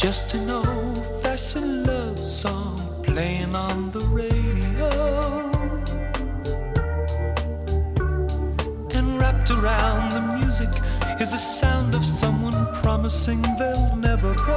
Just an old-fashioned love song playing on the radio, and wrapped around the music is the sound of someone promising they'll never go.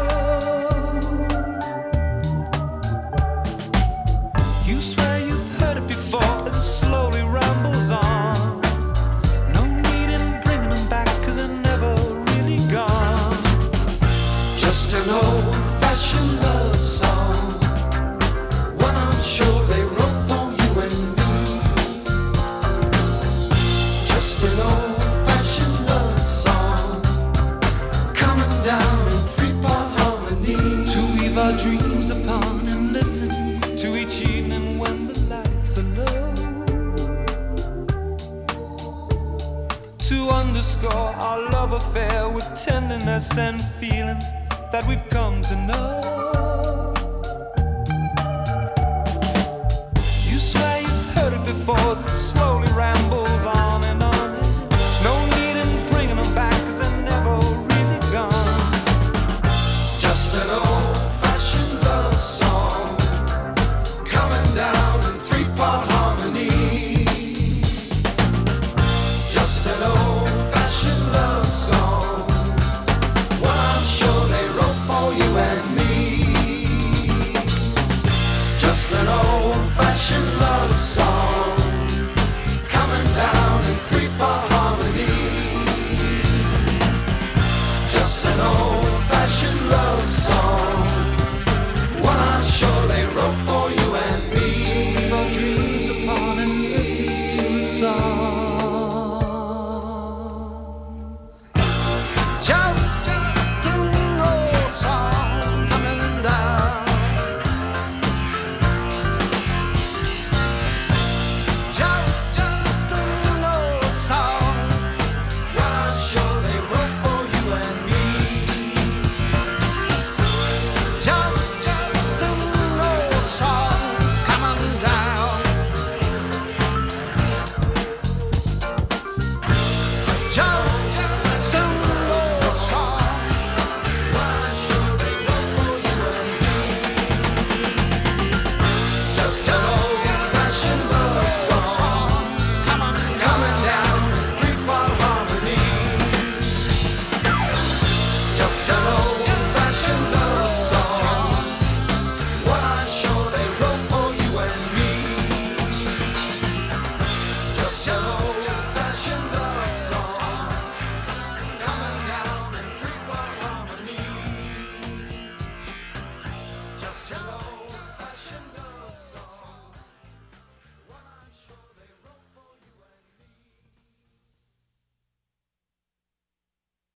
You swear you've heard it before as it slowly rambles on. No need in bringing them back 'cause they're never really gone. Just an old-fashioned love song, one I'm sure they wrote for you and me. Just an old-fashioned love song, coming down in three-part harmony, to weave our dreams upon and listen to each evening when the lights are low, to underscore our love affair with tenderness and feeling that we've come to know. You swear you've heard it before as it slowly rambles on and on. No need in bringing them back 'cause they're never really gone. Just an old-fashioned love song, coming down in three-part harmony. Just an old-fashioned love song, one I'm sure they wrote for you and me. Just an old-fashioned love song, coming down in three-part harmony. Just an old-fashioned love